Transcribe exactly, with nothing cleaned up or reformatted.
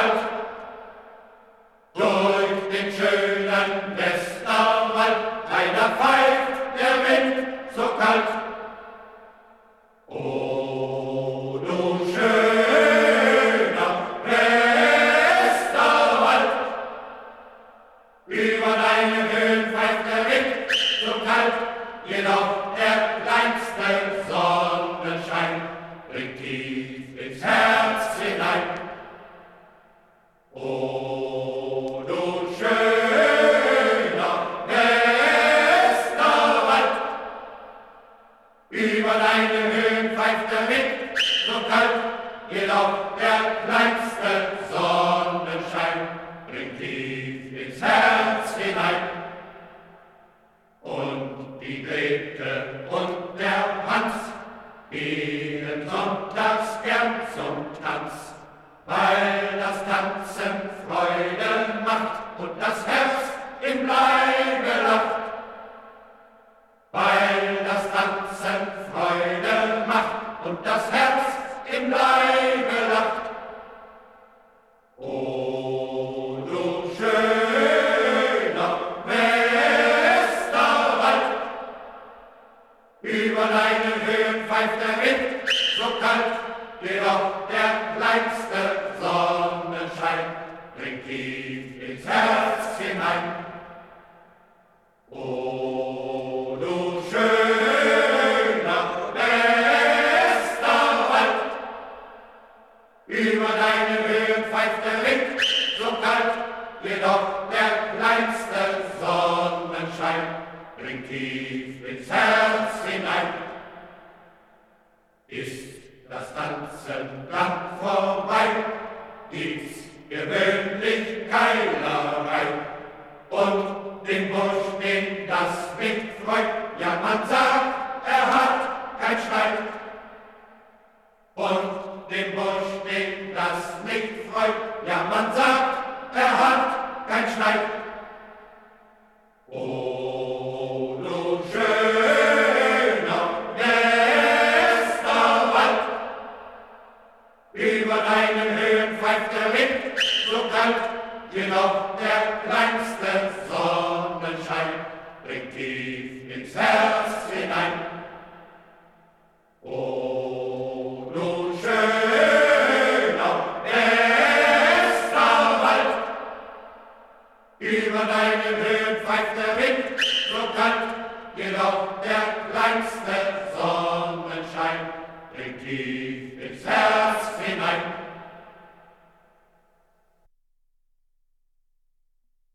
Westerwald, durch den schönen Westerwald, keiner pfeift der Wind so kalt. O du schöner Westerwald, über deine Höhen pfeift der Wind so kalt, jedoch der kleinste Sonnenschein bringt tief ins Herz hinein. O du schöner Westerwald, über deine Höhen pfeift der Wind so kalt, jedoch der kleinste Sonnenschein bringt tief ins Herz hinein. Und die Grete und der Hans gehen sonntags gern zum Tanz, weil das Tanzen Freude macht und das Herz im Leibe lacht. Weil das Tanzen Freude macht und das Herz im Leibe lacht. O du schöner Westerwald, über deine Höhen pfeift der Wind so kalt, jedoch der kleinste Sonnenschein dringt tief ins Herz hinein. O du schöner Westerwald, über deine Höhen pfeift der Wind so kalt, jedoch der kleinste Sonnenschein dringt tief ins Herz hinein. Ist das Tanzen dann vorbei, gibt's gewöhnlich Keilerei. Und den Bursch, den das mitfreut, ja man sagt, er hat kein Schwein. Und den Bursch, den das nicht freut, ja man sagt, er hat kein Schwein. O du schöner Westerwald, über deinen Höhen pfeift der Wind so kalt, jedoch der kleinste Sonnenschein bringt tief ins Herz hinein. O du schöner Westerwald, über deine Höhen pfeift der Wind so kalt, jedoch der kleinste Sonnenschein bringt tief ins Herz